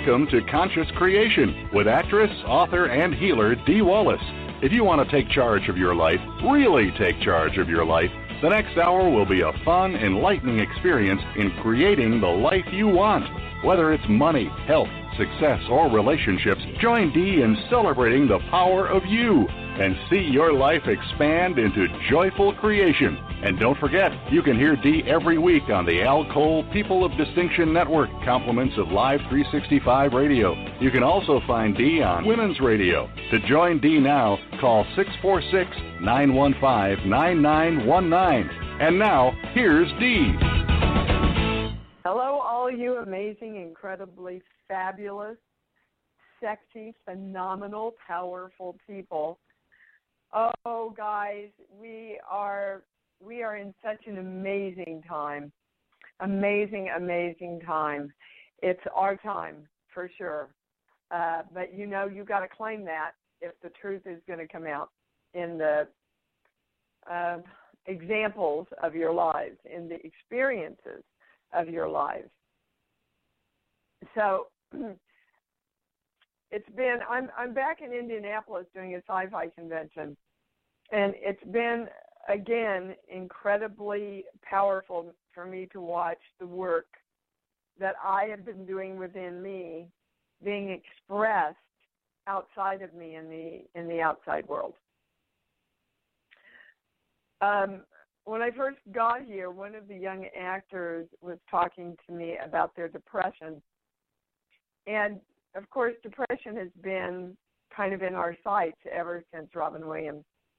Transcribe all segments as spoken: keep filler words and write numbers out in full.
Welcome to Conscious Creation with actress, author, and healer Dee Wallace. If you want to take charge of your life, really take charge of your life, the next hour will be a fun, enlightening experience in creating the life you want. Whether it's money, health, success, or relationships, join Dee in celebrating the power of you and see your life expand into joyful creation. And don't forget, you can hear Dee every week on the Al Cole People of Distinction Network, compliments of Live three sixty-five Radio. You can also find Dee on Women's Radio. To join Dee now, call six four six, nine one five, nine nine one nine. And now, here's Dee. Hello, all you amazing, incredibly fabulous, sexy, phenomenal, powerful people. Oh, guys, we are we are in such an amazing time. Amazing, amazing time. It's our time, for sure. Uh, but, you know, you got to claim that if the truth is going to come out in the uh, examples of your lives, in the experiences of your lives. So it's been, I'm I'm back in Indianapolis doing a sci-fi convention, and it's been, again, incredibly powerful for me to watch the work that I have been doing within me being expressed outside of me in the in the outside world. Um, when I first got here, one of the young actors was talking to me about their depression. And, of course, depression has been kind of in our sights ever since Robin Williams.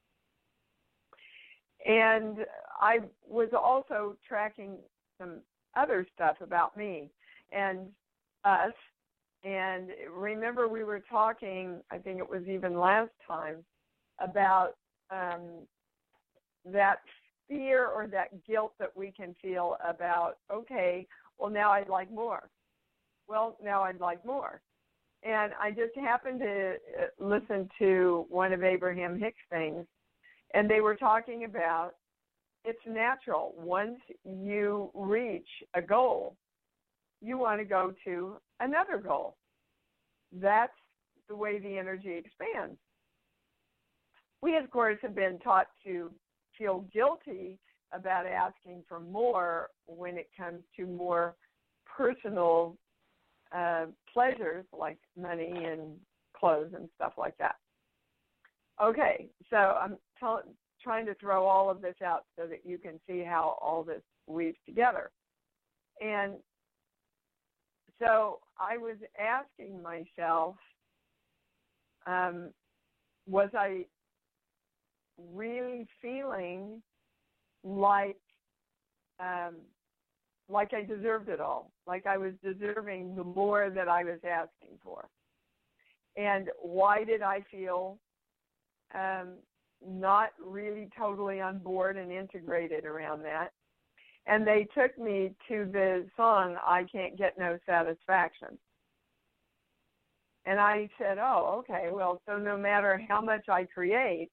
And I was also tracking some other stuff about me and us. And remember, we were talking, I think it was even last time, about um, that fear or that guilt that we can feel about, okay, well, now I'd like more. Well, now I'd like more. And I just happened to listen to one of Abraham Hicks' things, and they were talking about it's natural. Once you reach a goal, you want to go to another goal. That's the way the energy expands. We, of course, have been taught to feel guilty about asking for more when it comes to more personal uh, pleasures like money and clothes and stuff like that. Okay, so I'm t- trying to throw all of this out so that you can see how all this weaves together. And so I was asking myself, um, was I really feeling like um, like I deserved it all, like I was deserving the more that I was asking for? And why did I feel um, not really totally on board and integrated around that? And they took me to the song, I Can't Get No Satisfaction. And I said, oh, okay, well, so no matter how much I create,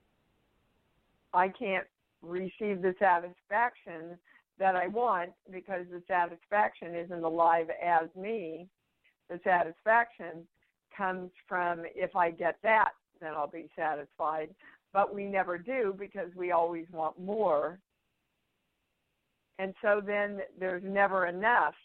I can't receive the satisfaction that I want because the satisfaction isn't alive as me. The satisfaction comes from if I get that, then I'll be satisfied. But we never do because we always want more. And so then there's never enough.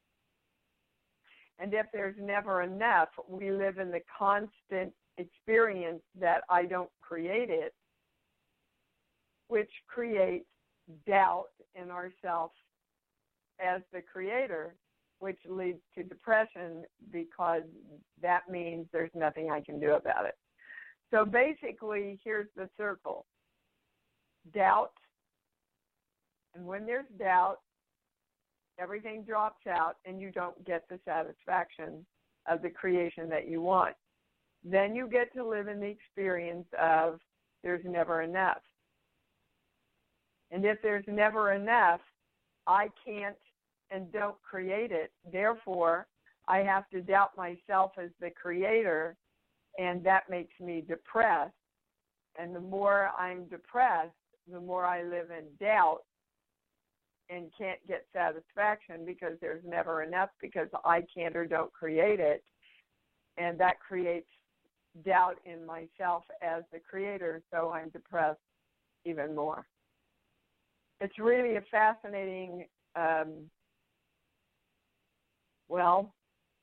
And if there's never enough, we live in the constant experience that I don't create it, which creates doubt in ourselves as the creator, which leads to depression because that means there's nothing I can do about it. So basically, here's the circle. Doubt, and when there's doubt, everything drops out and you don't get the satisfaction of the creation that you want. Then you get to live in the experience of there's never enough. And if there's never enough, I can't and don't create it. Therefore, I have to doubt myself as the creator, and that makes me depressed. And the more I'm depressed, the more I live in doubt. and can't get satisfaction because there's never enough, because I can't or don't create it. And that creates doubt in myself as the creator, so I'm depressed even more. It's really a fascinating, um, well,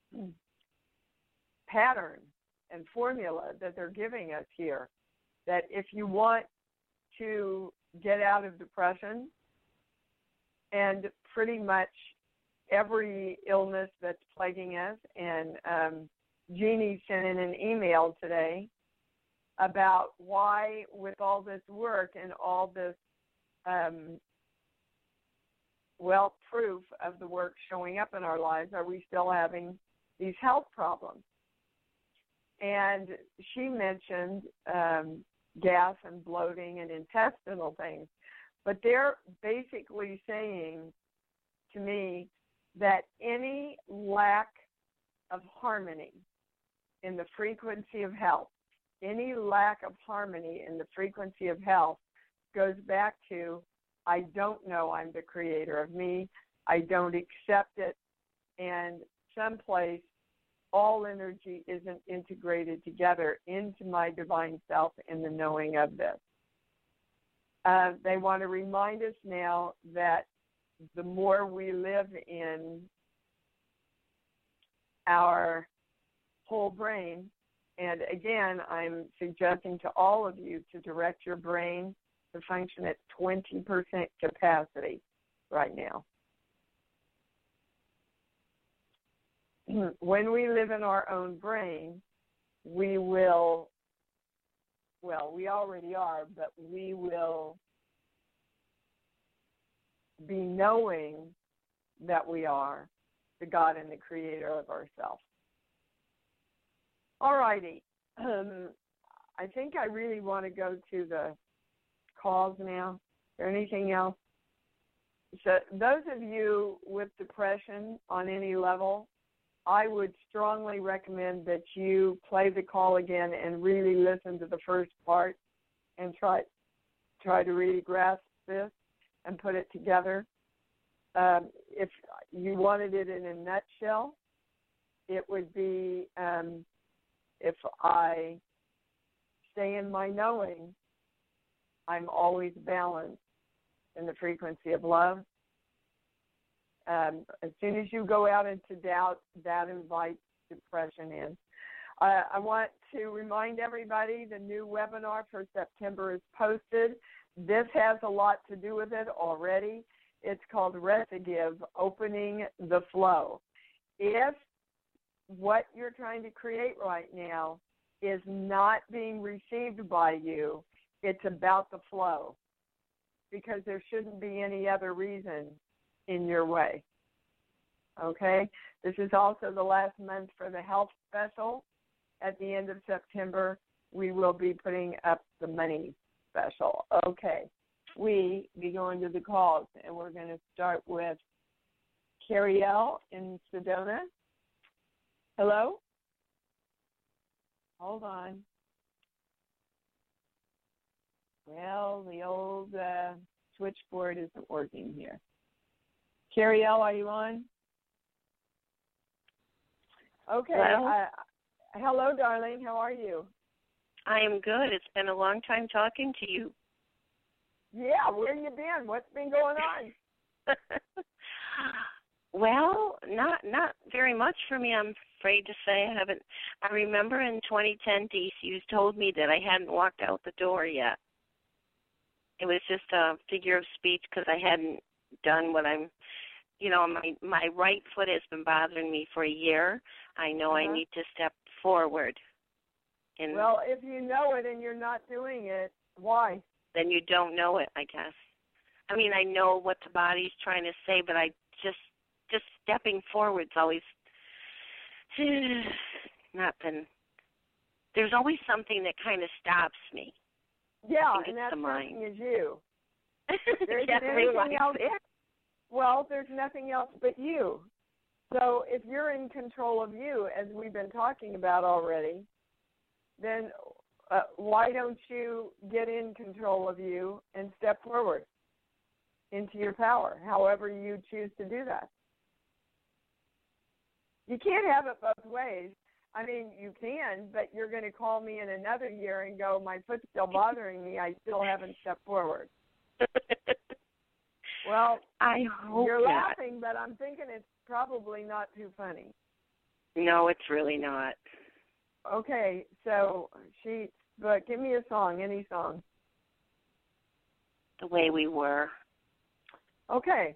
pattern and formula that they're giving us here, that if you want to get out of depression and pretty much every illness that's plaguing us, and um, Jeannie sent in an email today about why, with all this work and all this, um, well, proof of the work showing up in our lives, are we still having these health problems? And she mentioned um, gas and bloating and intestinal things. But they're basically saying to me that any lack of harmony in the frequency of health, any lack of harmony in the frequency of health goes back to, I don't know I'm the creator of me, I don't accept it, and someplace all energy isn't integrated together into my divine self in the knowing of this. Uh, they want to remind us now that the more we live in our whole brain, and again, I'm suggesting to all of you to direct your brain to function at twenty percent capacity right now. When we live in our own brain, we will, well, we already are, but we will be knowing that we are the God and the creator of ourselves. All righty. Um, I think I really want to go to the calls now. Is there anything else? So those of you with depression on any level, I would strongly recommend that you play the call again and really listen to the first part and try try to really grasp this and put it together. Um, if you wanted it in a nutshell, it would be um, if I stay in my knowing, I'm always balanced in the frequency of love. Um, as soon as you go out into doubt, that invites depression in. Uh, I want to remind everybody the new webinar for September is posted. This has a lot to do with it already. It's called Recidive, Opening the Flow. If what you're trying to create right now is not being received by you, it's about the flow, because there shouldn't be any other reason in your way. Okay? This is also the last month for the health special. At the end of September, we will be putting up the money special. Okay. We be going to the calls, and we're going to start with Carrie L. in Sedona. Hello? Hold on. Well, the old uh, switchboard isn't working here. Carrie L., are you on? Okay. Hello? Uh, hello, darling. How are you? I am good. It's been a long time talking to you. Yeah, where you been? What's been going on? Well, not not very much for me, I'm afraid to say. I haven't. I remember in twenty ten, Dee, you told me that I hadn't walked out the door yet. It was just a figure of speech because I hadn't done what I'm, you know, my my right foot has been bothering me for a year. I know uh-huh. I need to step forward. And well, if you know it and you're not doing it, why? Then you don't know it, I guess. I mean, I know what the body's trying to say, but I just, just stepping forward's always not been. There's always something that kind of stops me. Yeah, and that something is you. There isn't anything else. Well, there's nothing else but you. So if you're in control of you, as we've been talking about already, then uh, why don't you get in control of you and step forward? into your power, however you choose to do that. You can't have it both ways. I mean, you can, but you're going to call me in another year and go, my foot's still bothering me. I still haven't stepped forward. Well, I hope you're not. laughing, but I'm thinking it's probably not too funny. No, it's really not. Okay, so she, but give me a song, any song. The Way We Were. Okay.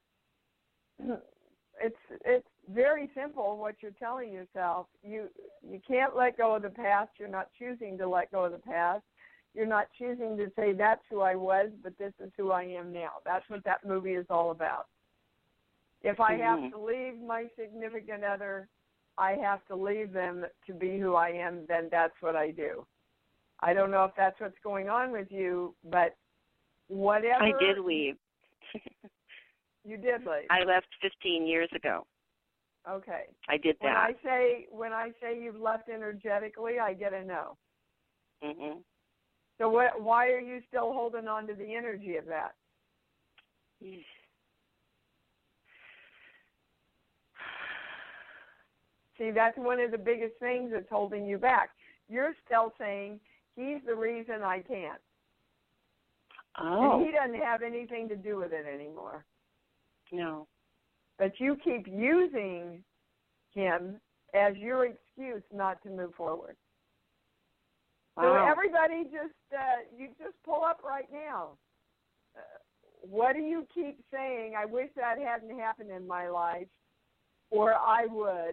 It's it's very simple what you're telling yourself. You you can't let go of the past. You're not choosing to let go of the past. You're not choosing to say that's who I was, but this is who I am now. That's what that movie is all about. If I mm-hmm. have to leave my significant other, I have to leave them to be who I am, then that's what I do. I don't know if that's what's going on with you, but whatever. I did leave. You did leave. I left fifteen years ago. Okay. I did that. When I say when I say you've left energetically, I get a no. Mhm. So what? Why are you still holding on to the energy of that? See, that's one of the biggest things that's holding you back. You're still saying he's the reason I can't. Oh. And he doesn't have anything to do with it anymore. No. But you keep using him as your excuse not to move forward. Wow. So everybody just, uh, you just pull up right now. Uh, what do you keep saying, I wish that hadn't happened in my life, or I would.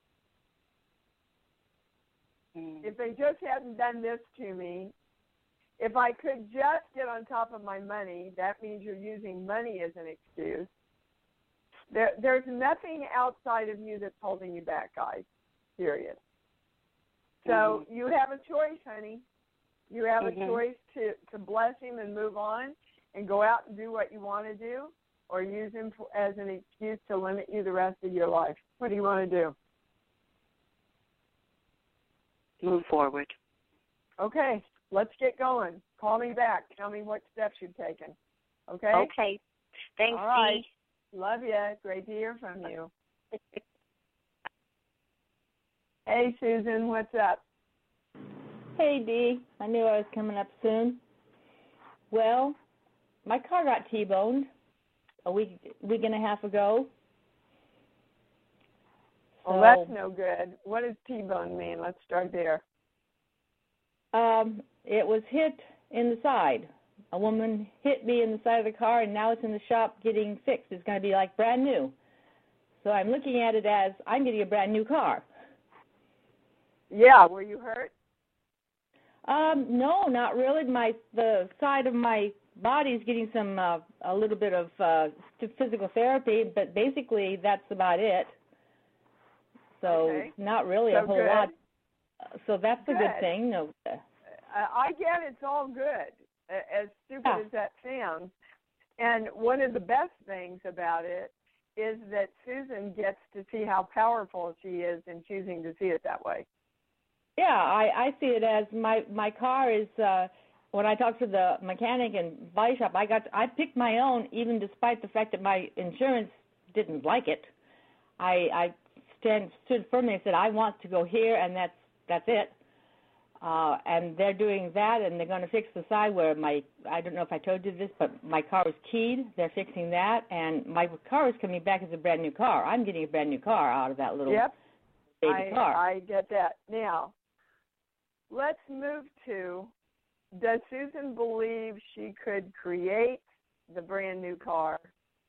Mm. If they just hadn't done this to me, if I could just get on top of my money, that means you're using money as an excuse. There, there's nothing outside of you that's holding you back, guys, period. So mm-hmm. you have a choice, honey. You have mm-hmm. a choice to, to bless him and move on and go out and do what you want to do, or use him for, as an excuse to limit you the rest of your life. What do you want to do? Move forward. Okay, let's get going. Call me back. Tell me what steps you've taken. Okay? Okay. Thanks, All right. Dee. Love you. Great to hear from you. Hey, Susan, what's up? Hey, Dee. I knew I was coming up soon. Well, my car got T-boned a week, week and a half ago. So, Well, that's no good. What does T-bone mean? Let's start there. Um, it was hit in the side. A woman hit me in the side of the car, and now it's in the shop getting fixed. It's going to be like brand new. So I'm looking at it as I'm getting a brand new car. Yeah, were you hurt? Um, no, not really. My the side of my body is getting some uh, a little bit of uh, physical therapy, but basically that's about it. So Okay. not really so a whole good. lot. So that's good. a good thing. No. Uh, I get it's all good, as stupid yeah. as that sounds. And one of the best things about it is that Susan gets to see how powerful she is in choosing to see it that way. Yeah, I, I see it as my my car is. Uh, when I talked to the mechanic and body shop, I got to, I picked my own, even despite the fact that my insurance didn't like it. I I stand, stood firmly and said I want to go here, and that's that's it. Uh, and they're doing that, and they're going to fix the side where my, I don't know if I told you this, but my car was keyed. They're fixing that, and my car is coming back as a brand new car. I'm getting a brand new car out of that little yep. baby I, car. I get that. Now, let's move to, does Susan believe she could create the brand new car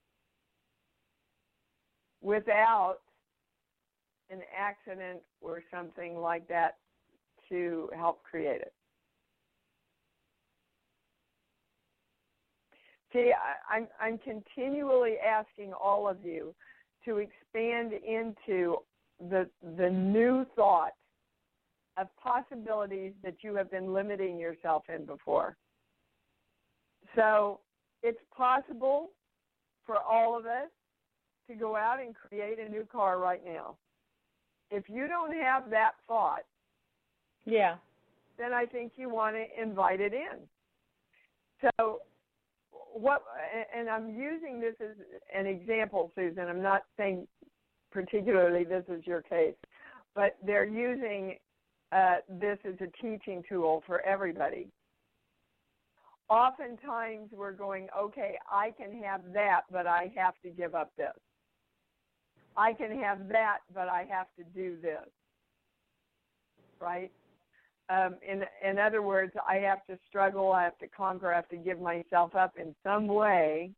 without an accident or something like that to help create it? See, I, I'm, I'm continually asking all of you to expand into the the new thought of possibilities that you have been limiting yourself in before. So it's possible for all of us to go out and create a new car right now. If you don't have that thought, yeah, then I think you want to invite it in. So what, and I'm using this as an example, Susan. I'm not saying particularly this is your case, but they're using uh, this as a teaching tool for everybody. Oftentimes we're going, okay, I can have that, but I have to give up this. I can have that, but I have to do this, right? Um, in, in other words, I have to struggle, I have to conquer, I have to give myself up in some way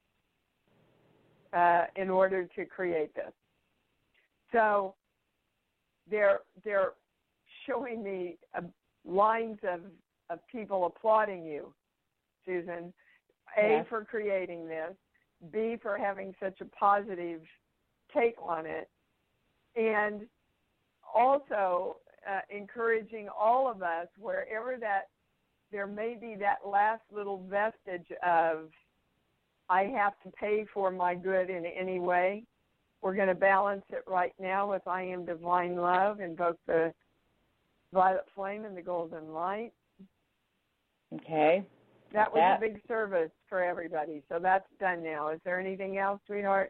uh, in order to create this. So they're, they're showing me uh, lines of, of people applauding you, Susan, A, yes. for creating this, B, for having such a positive take on it, and also uh, encouraging all of us, wherever that there may be that last little vestige of I have to pay for my good in any way, we're going to balance it right now with I am divine love, invoke the violet flame and the golden light. Okay. That was that. a big service for everybody, so that's done now. Is there anything else, sweetheart?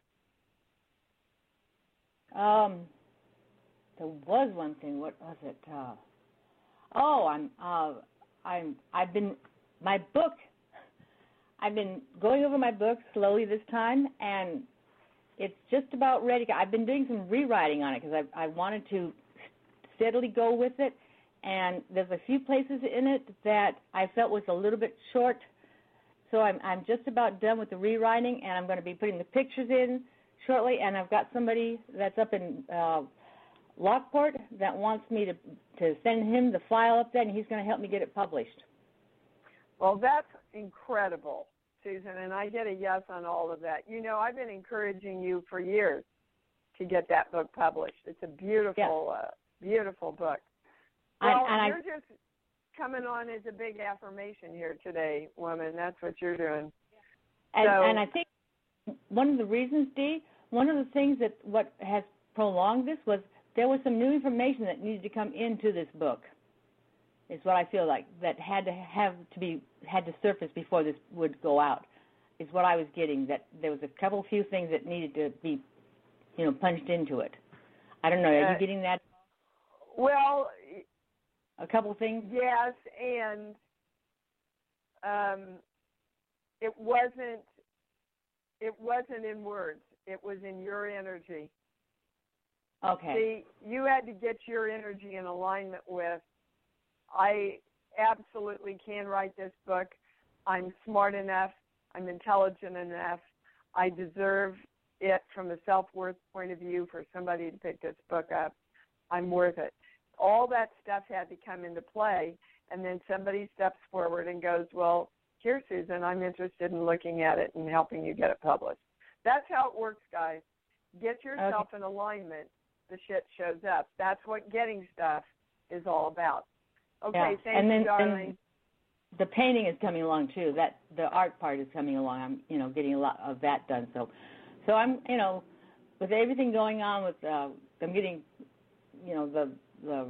Um, there was one thing. What was it? Uh, oh, I'm. Uh, I'm. I've been. My book. I've been going over my book slowly this time, and it's just about ready. I've been doing some rewriting on it because I I wanted to steadily go with it, and there's a few places in it that I felt was a little bit short. So I'm I'm just about done with the rewriting, and I'm going to be putting the pictures in shortly, and I've got somebody that's up in uh, Lockport that wants me to to send him the file up there, and he's going to help me get it published. Well, that's incredible, Susan, and I get a yes on all of that. You know, I've been encouraging you for years to get that book published. It's a beautiful, yeah. uh, beautiful book. Well, and, and you're I, just coming on as a big affirmation here today, woman. That's what you're doing. And, so, and I think one of the reasons, Dee, one of the things that what has prolonged this was there was some new information that needed to come into this book. Is what I feel like that had to have to be had to surface before this would go out. Is what I was getting, that there was a couple few things that needed to be, you know, punched into it. I don't know. Are uh, you getting that? Well, a couple things. Yes, and um, it wasn't. It wasn't in words. It was in your energy. Okay. See, you had to get your energy in alignment with, I absolutely can write this book. I'm smart enough. I'm intelligent enough. I deserve it from a self-worth point of view for somebody to pick this book up. I'm worth it. All that stuff had to come into play, and then somebody steps forward and goes, well, here, Susan, I'm interested in looking at it and helping you get it published. That's how it works, guys. Get yourself okay. in alignment. The shit shows up. That's what getting stuff is all about. Okay, yeah. thank and then, you, darling. And the painting is coming along too. That the art part is coming along. I'm, you know, getting a lot of that done. So, so I'm, you know, with everything going on with, uh, I'm getting, you know, the the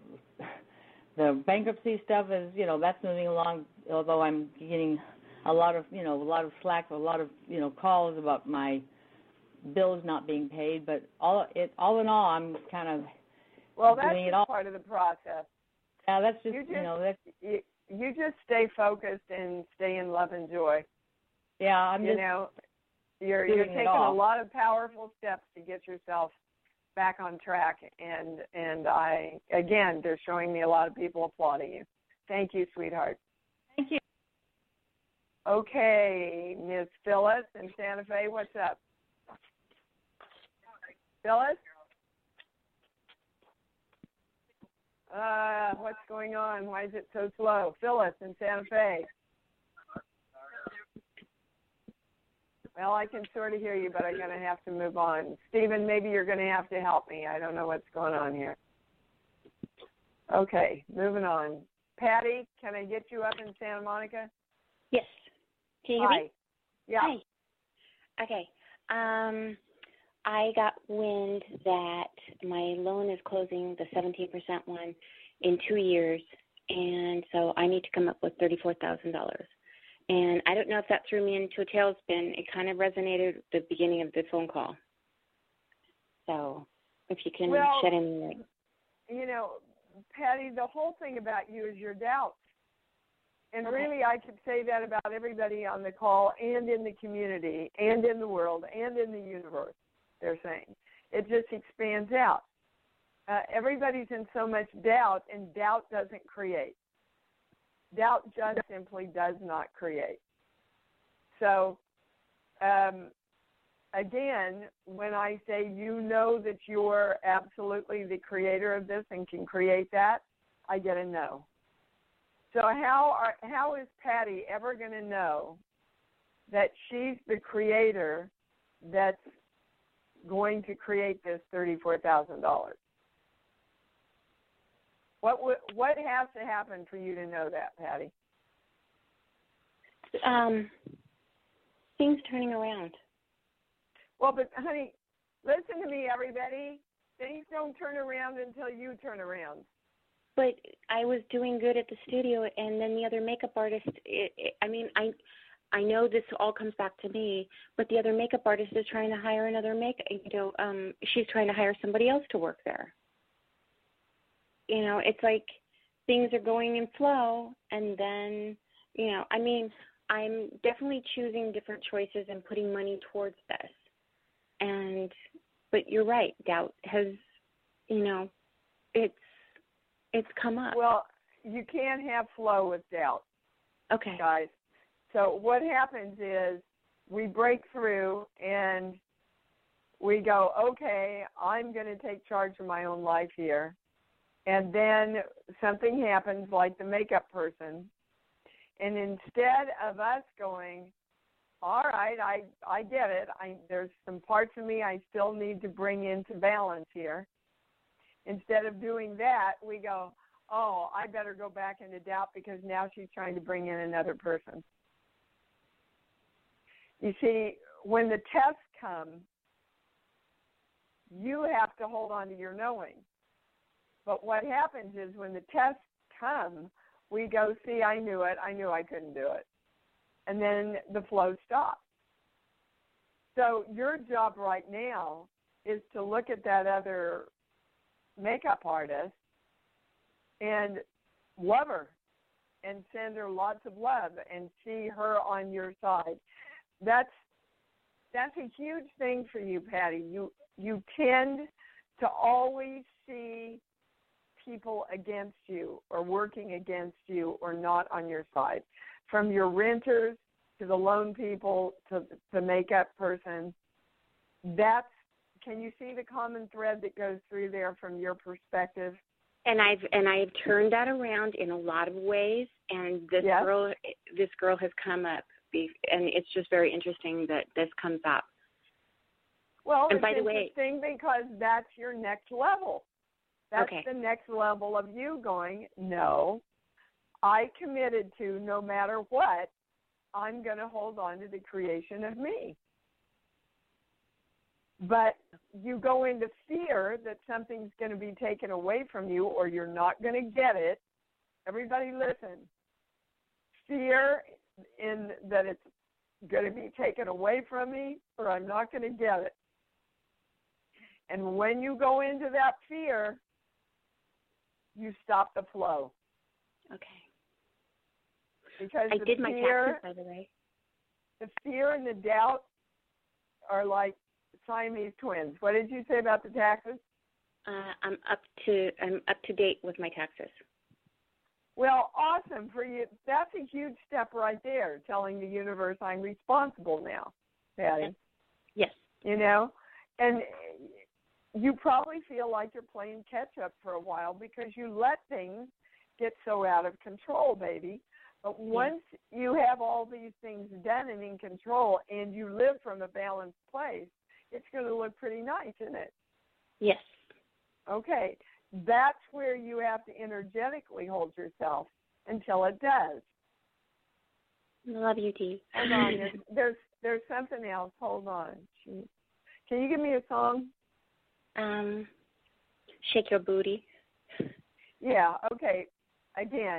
the bankruptcy stuff is, you know, that's moving along. Although I'm getting a lot of, you know, a lot of slack, a lot of, you know, calls about my bills not being paid. But all it, all in all, I'm kind of well, that's doing it all. part of the process. Yeah, that's just, you, just, you know, that's... You, you just stay focused and stay in love and joy. Yeah, I'm you just know, you're, doing you're taking it all. a lot of powerful steps to get yourself back on track. And, and I, again, they're showing me a lot of people applauding you. Thank you, sweetheart. Thank you. Okay, Miz Phyllis in Santa Fe, what's up? Phyllis? Uh, what's going on? Why is it so slow? Phyllis in Santa Fe. Well, I can sort of hear you, but I'm going to have to move on. Stephen, maybe you're going to have to help me. I don't know what's going on here. Okay, moving on. Patty, can I get you up in Santa Monica? Yes. Can you hear Hi. me? Yeah. Hi. Okay. Um, I got wind that my loan is closing, the seventeen percent one, in two years, and so I need to come up with thirty-four thousand dollars. And I don't know if that threw me into a tailspin. It kind of resonated at the beginning of the phone call. So if you can well, shed any light. You know, Patty, the whole thing about you is your doubts. And Okay. really, I could say that about everybody on the call and in the community and in the world and in the universe, they're saying. It just expands out. Uh, everybody's in so much doubt, and doubt doesn't create. Doubt just simply does not create. So, um, again, when I say you know that you're absolutely the creator of this and can create that, I get a no. So how are, how is Patty ever going to know that she's the creator that's going to create this thirty-four thousand dollars? What w- what has to happen for you to know that, Patty? Um, things turning around. Well, but, honey, listen to me, everybody. Things don't turn around until you turn around. But I was doing good at the studio, and then the other makeup artist, it, it, I mean, I I know this all comes back to me, but the other makeup artist is trying to hire another makeup, you know, um, she's trying to hire somebody else to work there. You know, it's like things are going in flow, and then, you know, I mean, I'm definitely choosing different choices and putting money towards this. And, but you're right, doubt has, you know, it's, it's come up. Well, you can't have flow with doubt. Okay. Guys. So what happens is we break through and we go, okay, I'm going to take charge of my own life here. And then something happens like the makeup person. And instead of us going, all right, I, I get it. I, there's some parts of me I still need to bring into balance here. Instead of doing that, we go, oh, I better go back into doubt because now she's trying to bring in another person. You see, when the tests come, you have to hold on to your knowing. But what happens is when the tests come, we go, see, I knew it. I knew I couldn't do it. And then the flow stops. So your job right now is to look at that other makeup artist and love her and send her lots of love and see her on your side. That's that's a huge thing for you, Patty. You you tend to always see people against you or working against you or not on your side. From your renters to the loan people to the makeup person, that's, can you see the common thread that goes through there from your perspective? And I've and I've turned that around in a lot of ways, and this yes. girl this girl has come up, and it's just very interesting that this comes up. Well, and it's by the way, interesting because that's your next level. That's okay. the next level of you going, no, I committed to no matter what, I'm going to hold on to the creation of me. But you go into fear that something's going to be taken away from you or you're not going to get it. Everybody listen. Fear in that it's going to be taken away from me or I'm not going to get it. And when you go into that fear, you stop the flow. Okay. Because I the did my fear, taxes, by the way. The fear and the doubt are like Siamese twins. What did you say about the taxes? Uh, I'm up to I'm up to date with my taxes. Well, awesome for you. That's a huge step right there, telling the universe I'm responsible now, Patty. Yes. You know, and you probably feel like you're playing catch up for a while because you let things get so out of control, baby. But once yeah. you have all these things done and in control and you live from a balanced place, it's going to look pretty nice, isn't it? Yes. Okay. That's where you have to energetically hold yourself until it does. Love you, Dee. Hold on. There's, there's, there's something else. Hold on. Jeez. Can you give me a song? Um, Shake Your Booty. Yeah, okay. Again,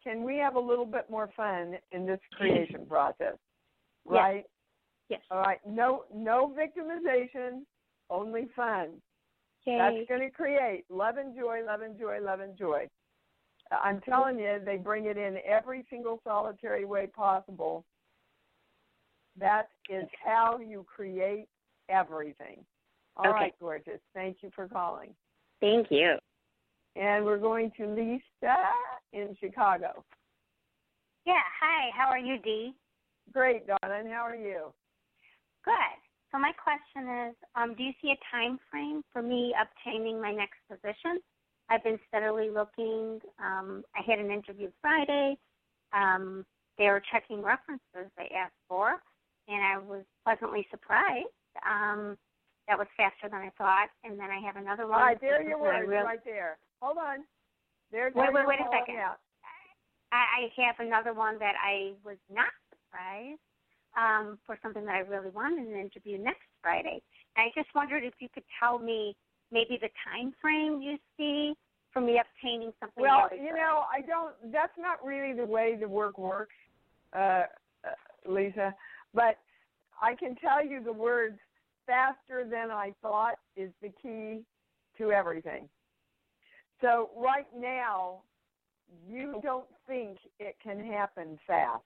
can we have a little bit more fun in this creation process? Yes. Right? Yes. All right. No, no victimization, only fun. Yay. That's going to create love and joy, love and joy, love and joy. I'm telling you, they bring it in every single solitary way possible. That is how you create everything. All okay. right, gorgeous. Thank you for calling. Thank you. And we're going to Lisa in Chicago. Yeah, hi. How are you, Dee? Great, Donna. And how are you? Good. So my question is, um, do you see a time frame for me obtaining my next position? I've been steadily looking. Um, I had an interview Friday. Um, they were checking references they asked for, and I was pleasantly surprised. Um, that was faster than I thought. And then I have another one. All right, there are your words really, right there. Hold on. There's wait, wait, wait a second. Out. I, I have another one that I was not surprised um, for something that I really wanted an interview next Friday. And I just wondered if you could tell me maybe the time frame you see for me obtaining something. Well, really you good. know, I don't. That's not really the way the work works, uh, uh, Lisa. But I can tell you the words "faster than I thought" is the key to everything. So right now, you don't think it can happen fast.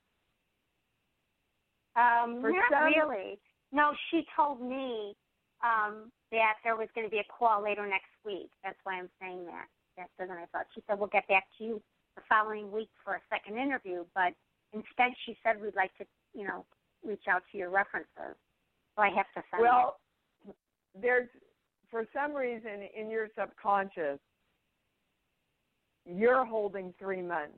Um, For not some, really. No, she told me um, that there was going to be a call later next week. That's why I'm saying that. Faster than I thought. She said, we'll get back to you the following week for a second interview. But instead, she said, we'd like to, you know, reach out to your references. So I have to send Well, it. there's, for some reason in your subconscious, you're holding three months.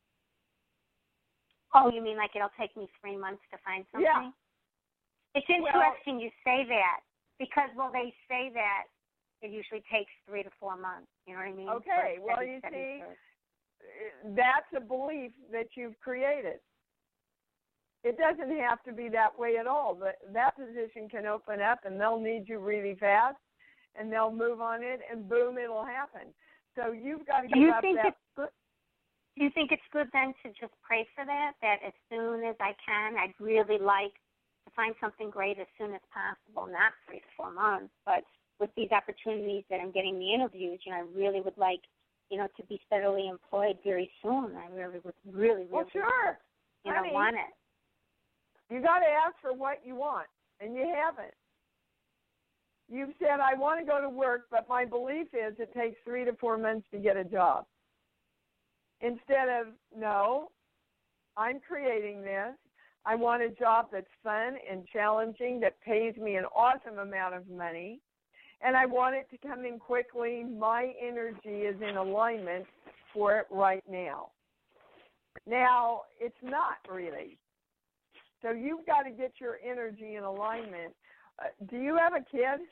Oh, you mean like it'll take me three months to find something? Yeah. It's interesting well, you say that because, well, they say that it usually takes three to four months. You know what I mean? Okay. Well, steady, you steady see, search. That's a belief that you've created. It doesn't have to be that way at all. But that position can open up, and they'll need you really fast, and they'll move on it, and boom, it'll happen. So you've got to give Do you up think that. It's good? Do you think it's good then to just pray for that? That as soon as I can, I'd really like to find something great as soon as possible, not three to four months, but with these opportunities that I'm getting the interviews, you know, I really would like, you know, to be steadily employed very soon. I really would really, really, well, sure. you Honey, know, want it. You got to ask for what you want, and you haven't. You've said, I want to go to work, but my belief is it takes three to four months to get a job. Instead of, no, I'm creating this. I want a job that's fun and challenging, that pays me an awesome amount of money, and I want it to come in quickly. My energy is in alignment for it right now. Now, it's not really. So you've got to get your energy in alignment. Uh, do you have a kid?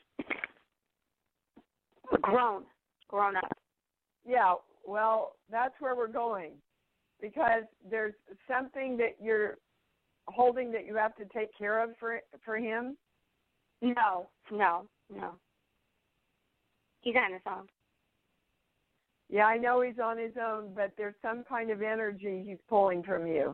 Grown, grown up. Yeah, well, that's where we're going, because there's something that you're holding that you have to take care of for for him. No, no, no. He's on his own. Yeah, I know he's on his own, but there's some kind of energy he's pulling from you.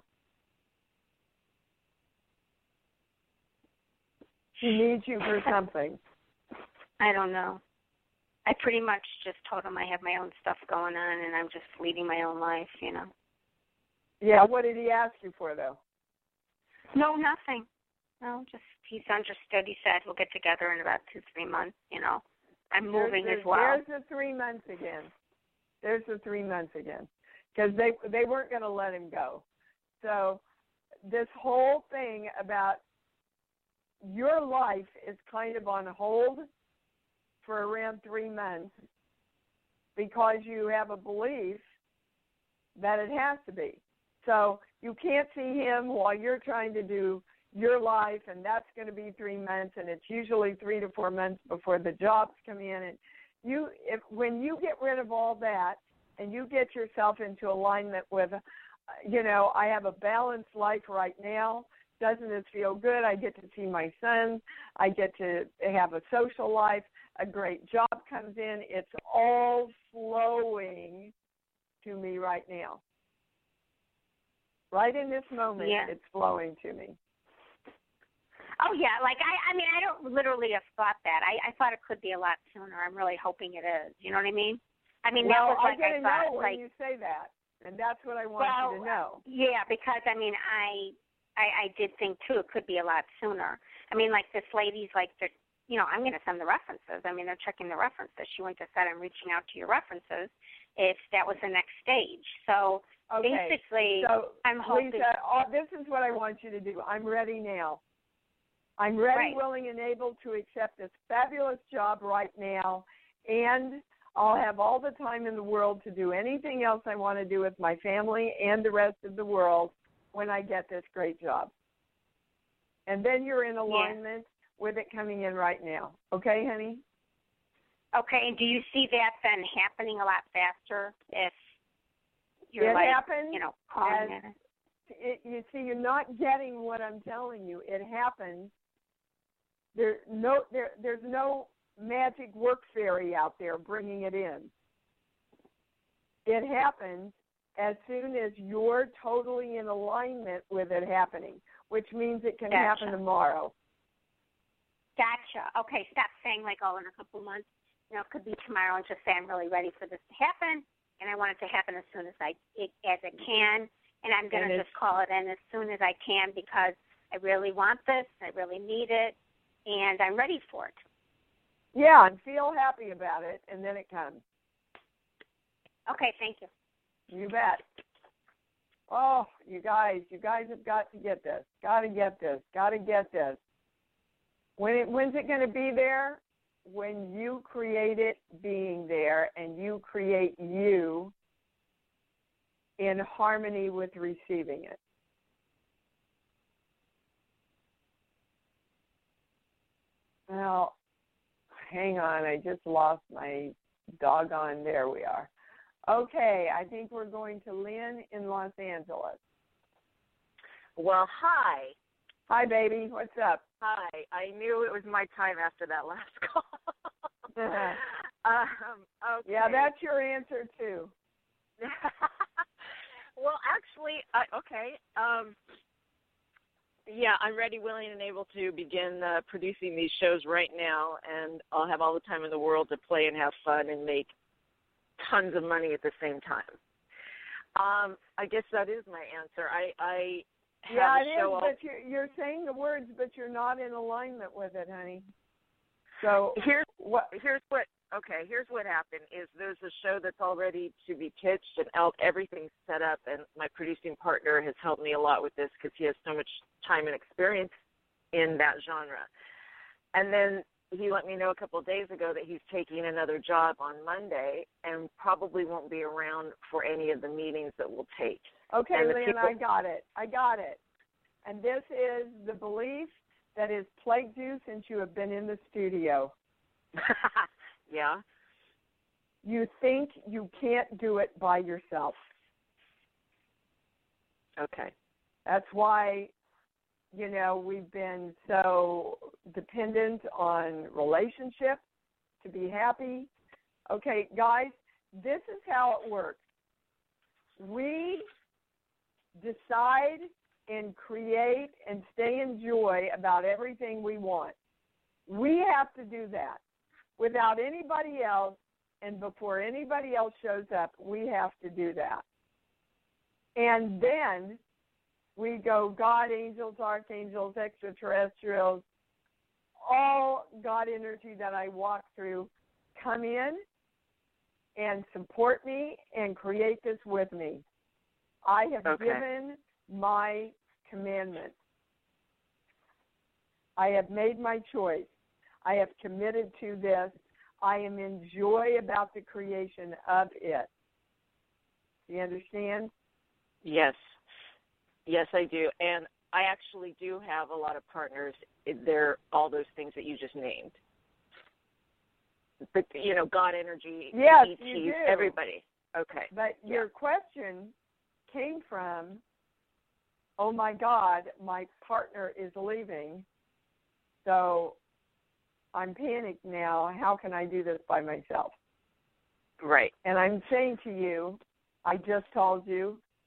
He needs you for something. I don't know. I pretty much just told him I have my own stuff going on and I'm just leading my own life, you know. Yeah, what did he ask you for, though? No, nothing. No, just he's understood. He said we'll get together in about two, three months, you know. I'm moving there's, as well. There's the three months again. There's the three months again. Because they, they weren't going to let him go. So this whole thing about your life is kind of on hold for around three months because you have a belief that it has to be. So you can't see him while you're trying to do your life, and that's going to be three months, and it's usually three to four months before the jobs come in. And you, if when you get rid of all that and you get yourself into alignment with, you know, I have a balanced life right now. Doesn't it feel good? I get to see my son. I get to have a social life. A great job comes in. It's all flowing to me right now. Right in this moment, Yeah. it's flowing to me. Oh yeah, like I, I mean, I don't literally have thought that. I, I thought it could be a lot sooner. I'm really hoping it is. You know what I mean? I mean, well, that was like I get I to thought. know when like, you say that, and that's what I want well, you to know. Yeah, because I mean, I, I, I did think too it could be a lot sooner. I mean, like this lady's like, they're, you know, I'm going to send the references. I mean, they're checking the references. She went to said, I'm reaching out to your references if that was the next stage. So okay. basically, so, I'm hoping. Lisa, uh, this is what I want you to do. I'm ready now. I'm ready, right. willing, and able to accept this fabulous job right now, and I'll have all the time in the world to do anything else I want to do with my family and the rest of the world when I get this great job. And then you're in alignment yeah. with it coming in right now. Okay, honey? Okay, and do you see that then happening a lot faster if you're it like, happens you know, calling as, it? it? You see, you're not getting what I'm telling you. It happens. There, no, there, there's no magic work fairy out there bringing it in. It happens as soon as you're totally in alignment with it happening, which means it can Gotcha. happen tomorrow. Gotcha. Okay, stop saying like, oh, in a couple of months. You know, it could be tomorrow, and just say I'm really ready for this to happen, and I want it to happen as soon as I it, as it can, and I'm going to just call it in as soon as I can because I really want this, I really need it, and I'm ready for it. Yeah, and feel happy about it, and then it comes. Okay, thank you. You bet. Oh, you guys, you guys have got to get this. Got to get this. Got to get this. When it, when's it going to be there? When you create it being there, and you create you in harmony with receiving it. Well, hang on, I just lost my doggone, there we are. Okay, I think we're going to Lynn in Los Angeles. Well, hi. Hi, baby. What's up? Hi. I knew it was my time after that last call. um, okay. Yeah, that's your answer, too. Well, actually, I, okay. Um, yeah, I'm ready, willing, and able to begin uh, producing these shows right now, and I'll have all the time in the world to play and have fun and make tons of money at the same time. Um, I guess that is my answer. I, I have yeah, a it show is, but you're, you're saying the words, but you're not in alignment with it, honey. So here's what here's what okay here's what happened is there's a show that's all ready to be pitched and out, everything's set up, and my producing partner has helped me a lot with this because he has so much time and experience in that genre. And then he let me know a couple of days ago that he's taking another job on Monday and probably won't be around for any of the meetings that we'll take. Okay, Lynn, people- I got it. I got it. And this is the belief that has plagued you since you have been in the studio. Yeah. You think you can't do it by yourself. Okay. That's why, you know, we've been so dependent on relationships to be happy. Okay, guys, this is how it works. We decide and create and stay in joy about everything we want. We have to do that. Without anybody else and before anybody else shows up, we have to do that. And then we go, God, angels, archangels, extraterrestrials, all God energy that I walk through, come in and support me and create this with me. I have okay. given my commandment. I have made my choice. I have committed to this. I am in joy about the creation of it. Do you understand? Yes. Yes, I do. And I actually do have a lot of partners. They're all those things that you just named. But, you know, God energy, yes, E Ts, you do. everybody. Okay. But yeah. your question came from, oh, my God, my partner is leaving, so I'm panicked now. How can I do this by myself? Right. And I'm saying to you, I just told you,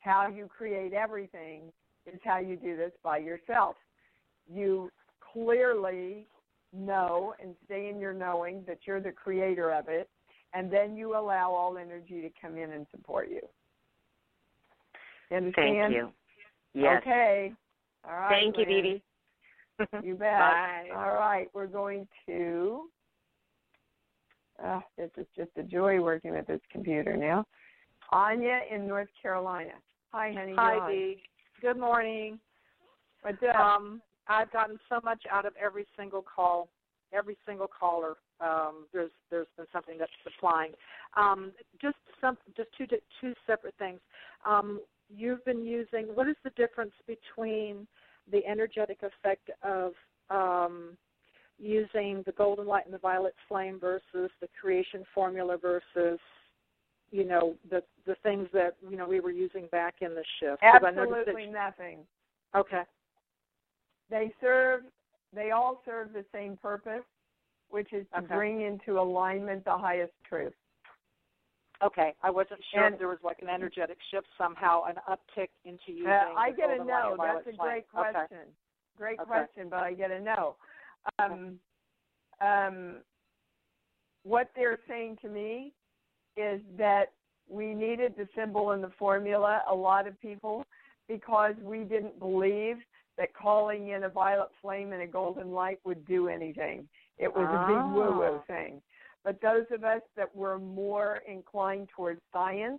how you create everything is how you do this by yourself. You clearly know and stay in your knowing that you're the creator of it, and then you allow all energy to come in and support you. You understand? Thank you. Yes. Okay. All right. Thank you, Dee Dee. You bet. Bye. All right. We're going to, uh, this is just a joy working with this computer now. Anya in North Carolina. Hi, honey. Hi, Dee. Good morning. What's up? Um, I've gotten so much out of every single call, every single caller. Um, there's there's been something that's applying. Um, just some, just two two separate things. Um, you've been using. What is the difference between the energetic effect of um, using the golden light and the violet flame versus the creation formula versus, you know, the the things that, you know, we were using back in the shift? Absolutely nothing. Okay. They serve. They all serve the same purpose, which is to okay. bring into alignment the highest truth. Okay. I wasn't sure and, if there was like an energetic shift somehow, an uptick into using. Uh, I the get a golden no. light That's a flame. great question. Okay. Great okay. question, but I get a no. Um, um, what they're saying to me is that we needed the symbol and the formula, a lot of people, because we didn't believe that calling in a violet flame and a golden light would do anything. It was oh. a big woo-woo thing. But those of us that were more inclined towards science,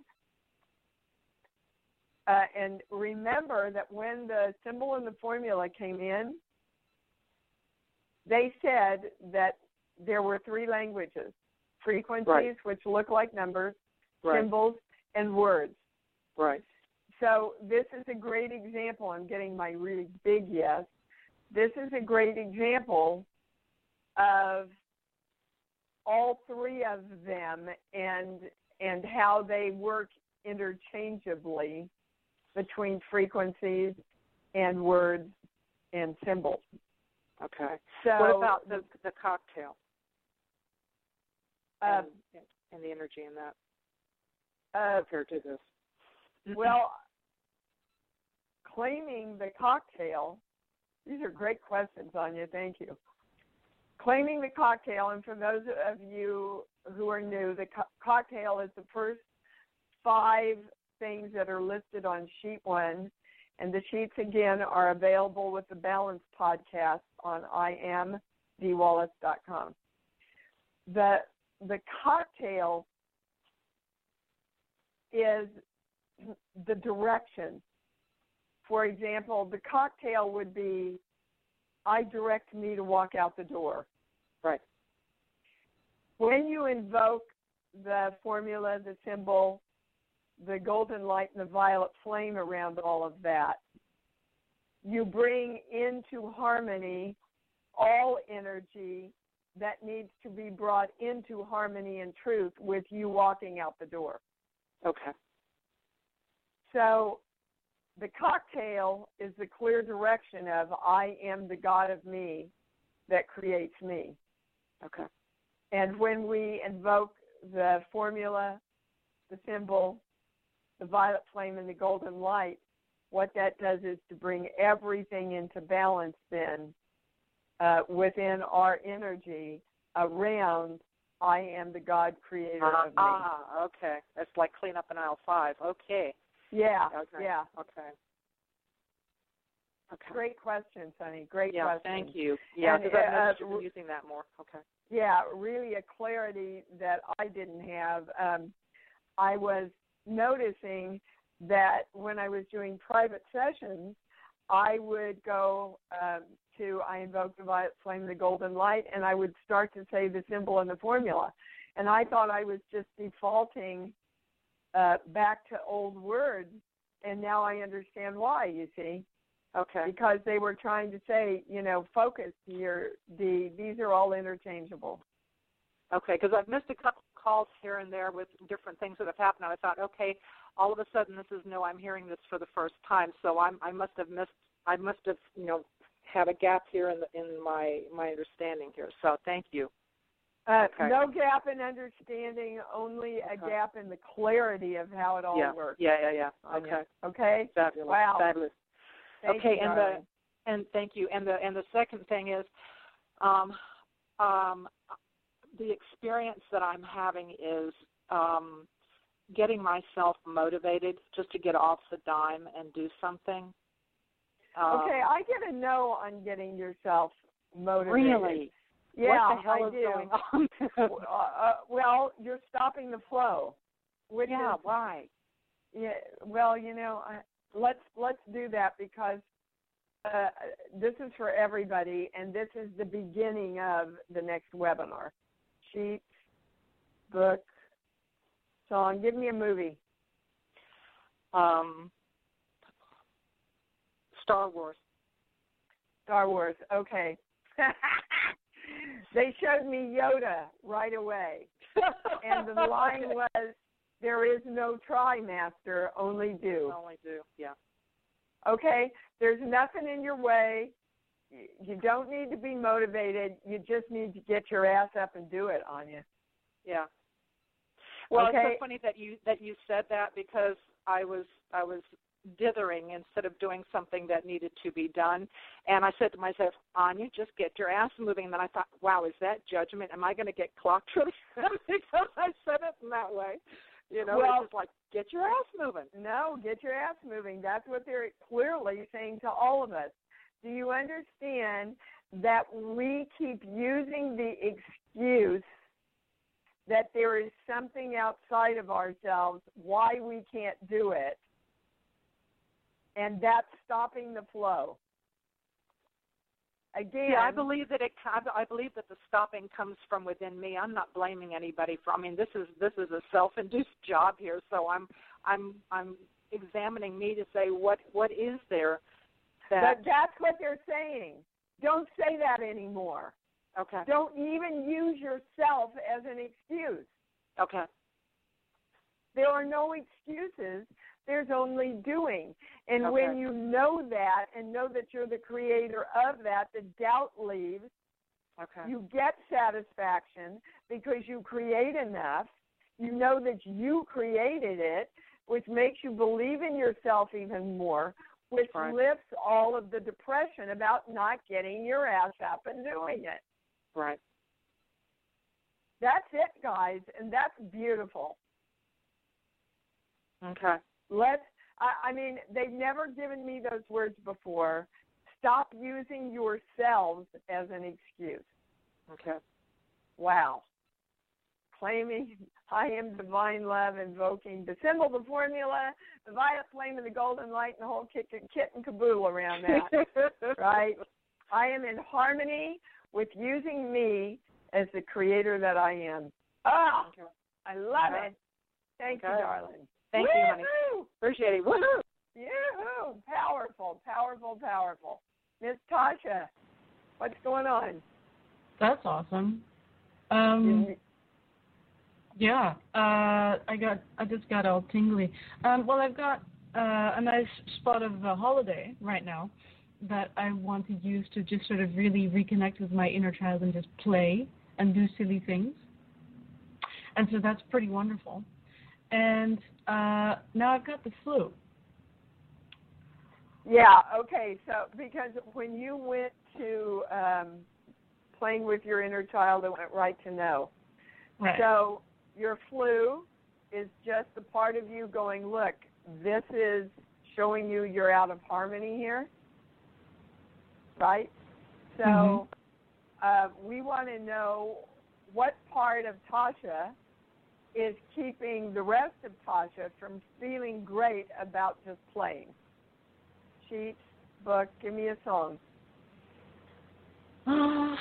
uh, and remember that when the symbol and the formula came in, they said that there were three languages, frequencies, right. which look like numbers, right. symbols, and words. Right. So this is a great example. I'm getting my really big yes. This is a great example of all three of them and and how they work interchangeably between frequencies and words and symbols. Okay. So what about the the cocktail uh, and, and the energy in that uh, compared to this? Well, claiming the cocktail, these are great questions, Anya, thank you. Claiming the cocktail, and for those of you who are new, the co- cocktail is the first five things that are listed on sheet one, and the sheets, again, are available with the Balance podcast on I am d wallace dot com. The, the cocktail is the direction. For example, the cocktail would be, I direct me to walk out the door. Right. When you invoke the formula, the symbol, the golden light and the violet flame around all of that, you bring into harmony all energy that needs to be brought into harmony and truth with you walking out the door. Okay. So the cocktail is the clear direction of I am the God of me that creates me. Okay. And when we invoke the formula, the symbol, the violet flame, and the golden light, what that does is to bring everything into balance then uh, within our energy around I am the God creator uh, of me. Ah, okay. That's like clean up in aisle five. Okay. Yeah, okay. yeah. Okay. Okay. Great question, Sonny. Great yeah, question. thank you. Yeah, because uh, I've noticed using that more. Okay. Yeah, really a clarity that I didn't have. Um, I was noticing that when I was doing private sessions, I would go um, to, I invoke the violet flame, the golden light, and I would start to say the symbol and the formula. And I thought I was just defaulting uh, back to old words, and now I understand why, you see. Okay. Because they were trying to say, you know, focus here, the, these are all interchangeable. Okay, because I've missed a couple of calls here and there with different things that have happened. I thought, okay, all of a sudden this is new. I'm hearing this for the first time, so I'm, I must have missed. I must have, you know, had a gap here in the, in my my understanding here. So thank you. Uh, okay. No gap in understanding, only a Okay. gap in the clarity of how it all yeah. works. Yeah, yeah, yeah. Okay. Anya. Okay. Fabulous. Wow. Fabulous. Thank okay, you, and darling. the and thank you. And the and the second thing is, um, um, the experience that I'm having is um, getting myself motivated just to get off the dime and do something. Um, Okay, I get a no on getting yourself motivated. Really? Yeah, what the hell I is do. going on? uh, uh, well, you're stopping the flow. Which yeah, is, why? Yeah. Well, you know, I, let's let's do that because uh, this is for everybody, and this is the beginning of the next webinar. Sheets, book, song. Give me a movie. Um, Star Wars. Star Wars. Okay. They showed me Yoda right away, and the line okay. was, "There is no try, master, only do." Only do. Yeah. Okay? There's nothing in your way. You don't need to be motivated. You just need to get your ass up and do it, Anya. Yeah. Well, okay. It's so funny that you that you said that because I was I was dithering instead of doing something that needed to be done, and I said to myself, Anya, just get your ass moving. And then I thought, wow, is that judgment? Am I going to get clocked for that because I said it in that way? You know, well, it's just like, get your ass moving. No, get your ass moving. That's what they're clearly saying to all of us. Do you understand that we keep using the excuse that there is something outside of ourselves why we can't do it, and that's stopping the flow? Again, yeah, I believe that it. I believe that the stopping comes from within me. I'm not blaming anybody for. I mean, this is this is a self-induced job here, so I'm I'm I'm examining me to say what what is there that. But that's what they're saying. Don't say that anymore. Okay. Don't even use yourself as an excuse. Okay. There are no excuses. There's only doing. And okay. when you know that and know that you're the creator of that, the doubt leaves. Okay. You get satisfaction because you create enough. You know that you created it, which makes you believe in yourself even more, which right. lifts all of the depression about not getting your ass up and doing it. Right. That's it, guys, and that's beautiful. Okay. Let's, I, I mean, they've never given me those words before. Stop using yourselves as an excuse. Okay. Wow. Claiming I am divine love, invoking the symbol, the formula, the violet flame, and the golden light, and the whole kit, kit and caboodle around that, right? I am in harmony with using me as the creator that I am. Ah, okay. I love okay. it. Thank okay. you, darling. Thank Woo-hoo! you, honey. Appreciate it. Woohoo! Yoo-hoo! Powerful, powerful, powerful. Miss Tasha, what's going on? That's awesome. Um, yeah, uh, I got, I just got all tingly. Um, well, I've got uh, a nice spot of a holiday right now that I want to use to just sort of really reconnect with my inner child and just play and do silly things. And so that's pretty wonderful. And uh, now I've got the flu. Yeah, okay. So because when you went to um, playing with your inner child, it went right to no. Right. So your flu is just the part of you going, look, this is showing you you're out of harmony here, right? So mm-hmm. uh, we want to know what part of Tasha is keeping the rest of Tasha from feeling great about just playing. Sheets, book, give me a song. Uh,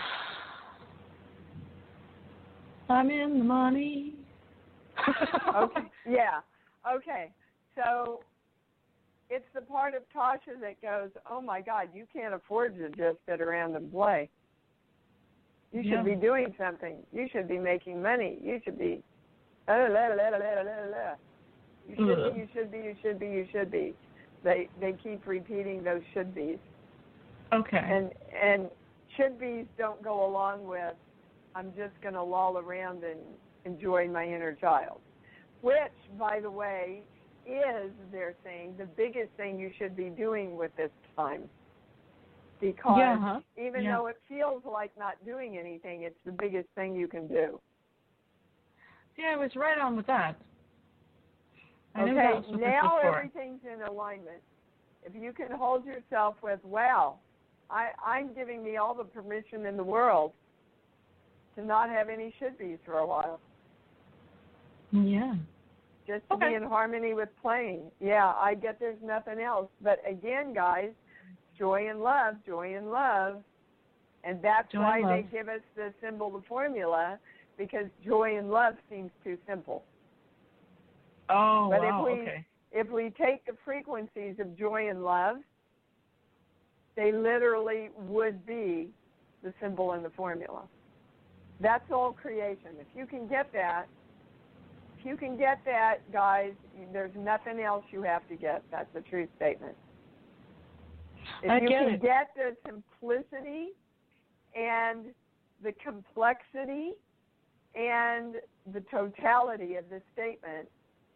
I'm in the money. Okay. Yeah. Okay. So it's the part of Tasha that goes, oh, my God, you can't afford to just sit around and play. You should yeah. be doing something. You should be making money. You should be, la, la, la, la, la, la, la. You should Ugh. be, you should be, you should be, you should be. They they keep repeating those should be's. Okay. And and should be's don't go along with I'm just going to loll around and enjoy my inner child, which, by the way, is, they're saying, the biggest thing you should be doing with this time. Because yeah, huh? even yeah. though it feels like not doing anything, it's the biggest thing you can do. Yeah, I was right on with that. I okay, knew that was what now this was for. Everything's in alignment. If you can hold yourself with, wow, I, I'm giving me all the permission in the world to not have any should-bes for a while. Yeah. Just to okay. be in harmony with playing. Yeah, I get there's nothing else. But again, guys, joy and love, joy and love. And that's joy why and they love. give us the symbol, the formula, because joy and love seems too simple. Oh, but wow, if we, okay. If we take the frequencies of joy and love, they literally would be the symbol and the formula. That's all creation. If you can get that, if you can get that, guys, there's nothing else you have to get. That's a true statement. If I you get can it. get the simplicity and the complexity and the totality of this statement,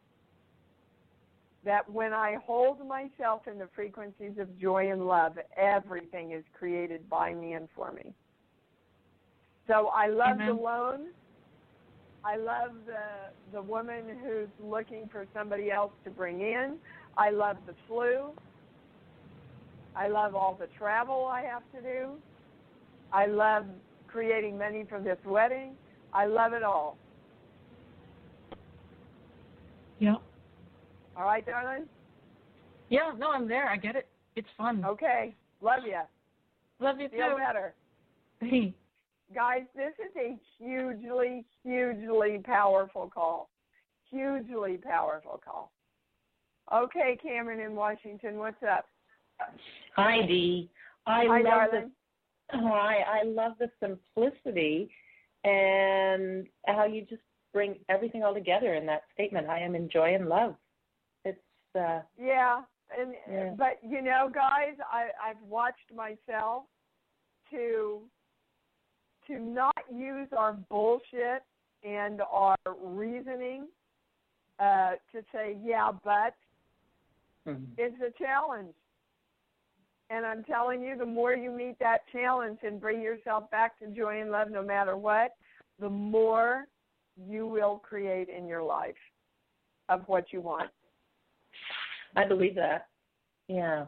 that when I hold myself in the frequencies of joy and love, everything is created by me and for me. So I love Amen. the lone. I love the the woman who's looking for somebody else to bring in. I love the flu. I love all the travel I have to do. I love creating money for this wedding. I love it all. Yeah. All right, darling? Yeah, no, I'm there. I get it. It's fun. Okay. Love you. Love you Feel too. better. Hey. Guys, this is a hugely, hugely powerful call. Hugely powerful call. Okay, Cameron in Washington, what's up? Hi, Dee. I Hi, love darling. The, hi, I love the simplicity and how you just bring everything all together in that statement. I am in joy and love. It's uh, yeah, and yeah. but you know, guys, I, I've watched myself to to not use our bullshit and our reasoning uh, to say, yeah, but mm-hmm. it's a challenge. And I'm telling you, the more you meet that challenge and bring yourself back to joy and love no matter what, the more you will create in your life of what you want. I believe that. Yeah.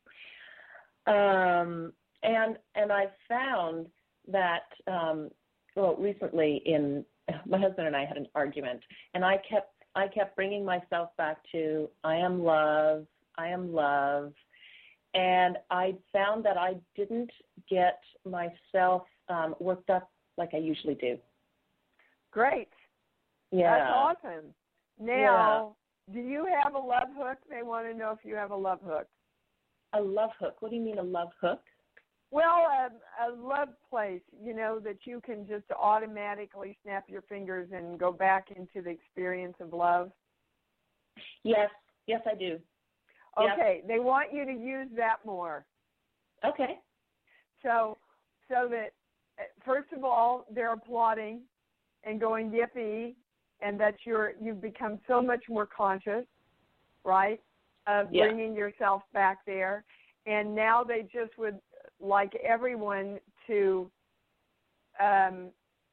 Um, and and I've found that, um, well, recently in my husband and I had an argument, and I kept I kept bringing myself back to I am love, I am love, and I found that I didn't get myself um, worked up like I usually do. Great. Yeah. That's awesome. Now, yeah. Do you have a love hook? They want to know if you have a love hook. A love hook? What do you mean a love hook? Well, a, a love place, you know, that you can just automatically snap your fingers and go back into the experience of love. Yes. Yes, I do. Okay. Yep. They want you to use that more. Okay. So, so that, first of all, they're applauding and going yippee, and that you're you've become so much more conscious, right, of yeah. bringing yourself back there. And now they just would like everyone to um,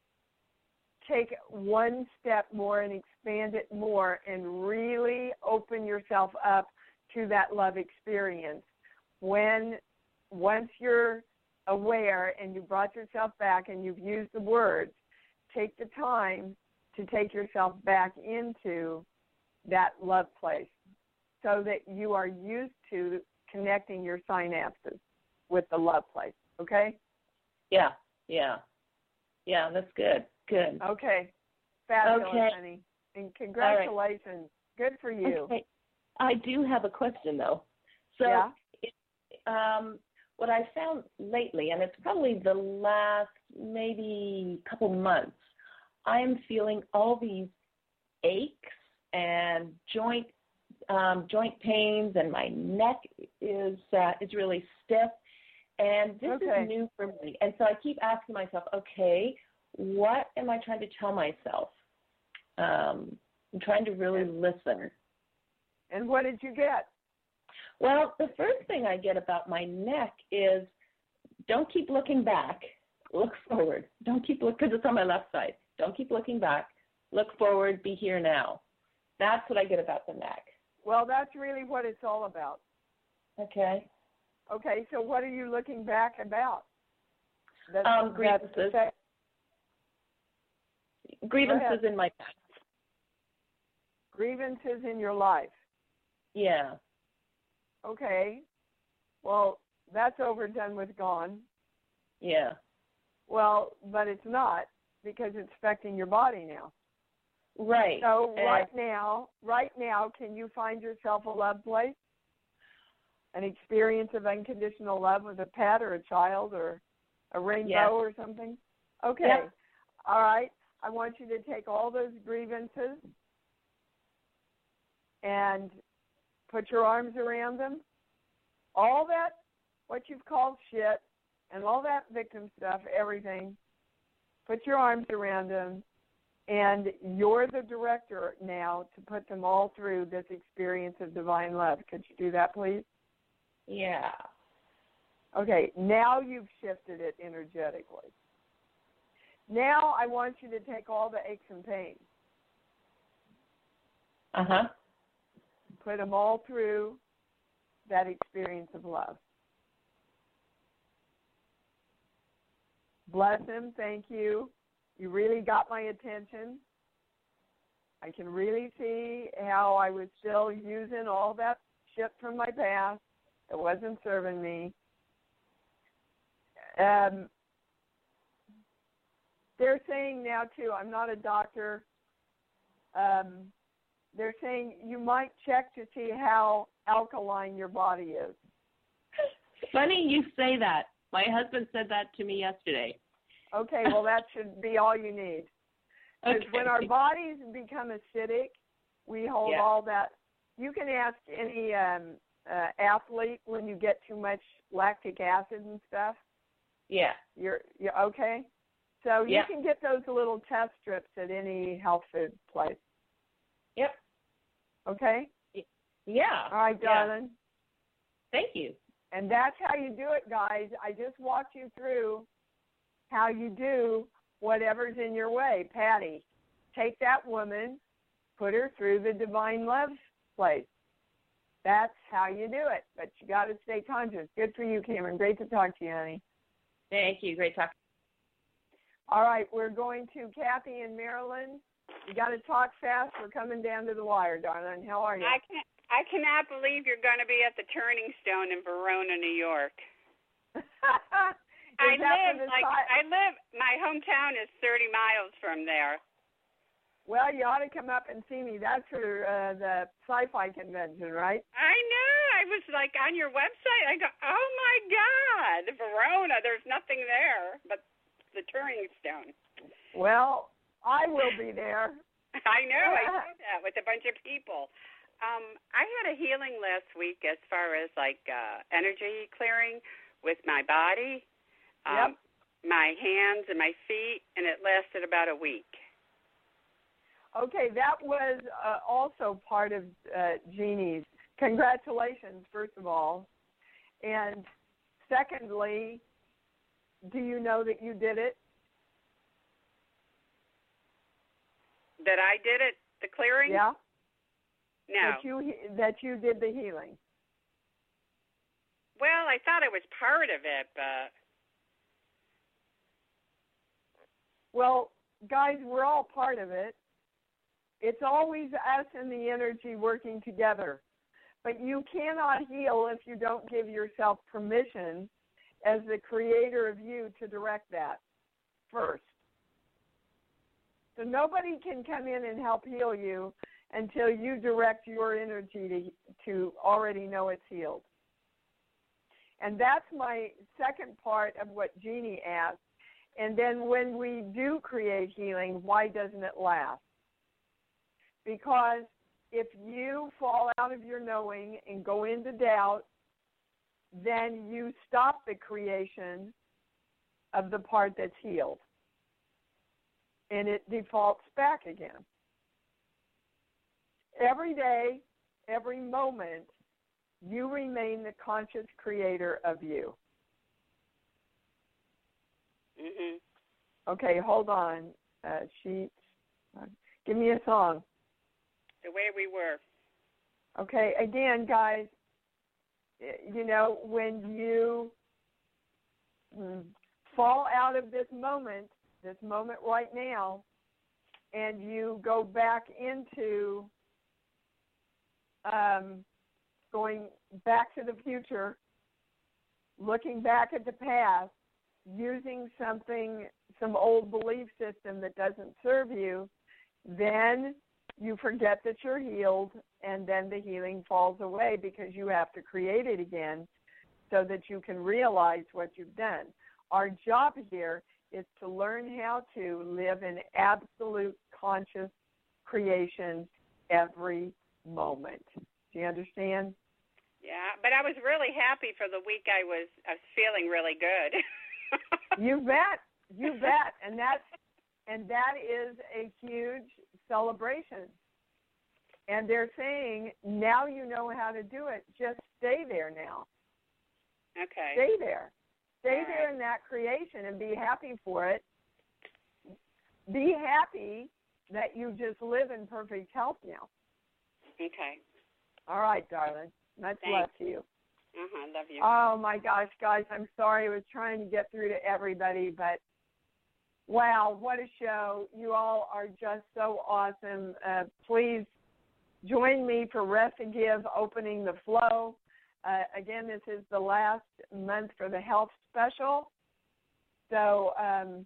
take one step more and expand it more and really open yourself up to that love experience. When once you're aware and you brought yourself back and you've used the words, take the time to take yourself back into that love place so that you are used to connecting your synapses with the love place, okay? Yeah, yeah. Yeah, that's good. Good. Okay. Fabulous, okay. honey. And congratulations. Right. Good for you. Okay. I do have a question, though. So yeah? it, um, what I found lately, and it's probably the last maybe couple months, I am feeling all these aches and joint um, joint pains, and my neck is uh, is really stiff. And this okay. is new for me. And so I keep asking myself, okay, what am I trying to tell myself? Um, I'm trying to really listen. And what did you get? Well, the first thing I get about my neck is don't keep looking back. Look forward. Don't keep looking, because it's on my left side. Don't keep looking back. Look forward. Be here now. That's what I get about the neck. Well, that's really what it's all about. Okay. Okay, so what are you looking back about? That's, um, grievances. That's grievances in my past. Grievances in your life. Yeah. Okay. Well, that's over, done with, gone. Yeah. Well, but it's not, because it's affecting your body now. Right. So and right now, right now, can you find yourself a love place? An experience of unconditional love with a pet or a child or a rainbow yes. or something? Okay. Yep. All right. I want you to take all those grievances and put your arms around them. All that, what you've called shit, and all that victim stuff, everything, put your arms around them, and you're the director now to put them all through this experience of divine love. Could you do that, please? Yeah. Okay, now you've shifted it energetically. Now I want you to take all the aches and pains. Uh-huh. Put them all through that experience of love. Bless him. Thank you. You really got my attention. I can really see how I was still using all that shit from my past that wasn't serving me. Um, they're saying now, too, I'm not a doctor. Um, they're saying you might check to see how alkaline your body is. Funny you say that. My husband said that to me yesterday. Okay, well, that should be all you need. Because Okay. when our bodies become acidic, we hold yeah. all that. You can ask any um, uh, athlete when you get too much lactic acid and stuff. Yeah. You're, you're okay? So you yeah. can get those little test strips at any health food place. Yep. Okay? Yeah. All right, darling. Yeah. Thank you. And that's how you do it, guys. I just walked you through how you do whatever's in your way. Patty, take that woman, put her through the divine love place. That's how you do it. But you got to stay conscious. Good for you, Cameron. Great to talk to you, honey. Thank you. Great talking. All right, we're going to Kathy in Maryland. You got to talk fast. We're coming down to the wire, darling. How are you? I can't. I cannot believe you're going to be at the Turning Stone in Verona, New York. I live like si- I live. My hometown is thirty miles from there. Well, you ought to come up and see me. That's for uh, the sci-fi convention, right? I know. I was like on your website. I go, oh my God, Verona. There's nothing there but the Turning Stone. Well, I will be there. I know. I know that with a bunch of people. Um, I had a healing last week as far as like uh, energy clearing with my body, um, yep. my hands and my feet, and it lasted about a week. Okay, that was uh, also part of uh, Jeannie's. Congratulations, first of all. And secondly, do you know that you did it? That I did it, the clearing? Yeah. No. That you that you did the healing. Well, I thought I was part of it, but well, guys, we're all part of it. It's always us and the energy working together. But you cannot heal if you don't give yourself permission as the creator of you to direct that first. So nobody can come in and help heal you until you direct your energy to, to already know it's healed. And that's my second part of what Jeannie asked. And then when we do create healing, why doesn't it last? Because if you fall out of your knowing and go into doubt, then you stop the creation of the part that's healed. and it defaults back again. Every day, every moment, you remain the conscious creator of you. Mhm. Okay, hold on. Uh, sheets. Give me a song. The way we were. Okay, again, guys, you know, when you fall out of this moment, this moment right now, and you go back into um, going back to the future, looking back at the past, using something, some old belief system that doesn't serve you, then you forget that you're healed, and then the healing falls away because you have to create it again so that you can realize what you've done. Our job here is to learn how to live in absolute conscious creation every moment. Do you understand? Yeah, but I was really happy for the week. I was I was feeling really good. You bet. You bet. And that's and that is a huge celebration. And they're saying, now you know how to do it. Just stay there now. Okay. Stay there. Stay All there right. in that creation and be happy for it. Be happy that you just live in perfect health now. Okay. All right, darling. Much Thanks. love to you. Uh-huh, love you. Oh, my gosh, guys, I'm sorry. I was trying to get through to everybody, but wow, what a show. You all are just so awesome. Uh, please join me for Rest and Give, opening the flow. Uh, again, this is the last month for the health special. So um,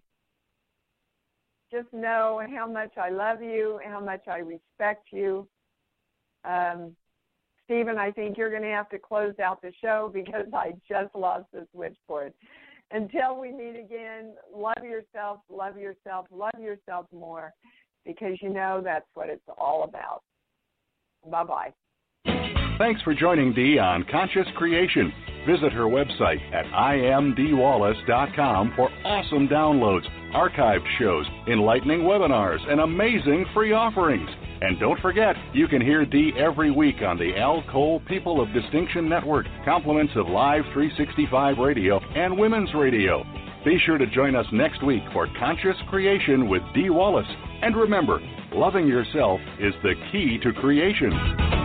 just know how much I love you, how much I respect you. Um, Stephen, I think you're going to have to close out the show because I just lost the switchboard. Until we meet again, love yourself, love yourself, love yourself more, because you know that's what it's all about. Bye-bye. Thanks for joining Dee on Conscious Creation. Visit her website at I am Dee Wallace dot com for awesome downloads, archived shows, enlightening webinars, and amazing free offerings. And don't forget, you can hear Dee every week on the Al Cole People of Distinction Network, compliments of Live three sixty-five Radio and Women's Radio. Be sure to join us next week for Conscious Creation with Dee Wallace. And remember, loving yourself is the key to creation.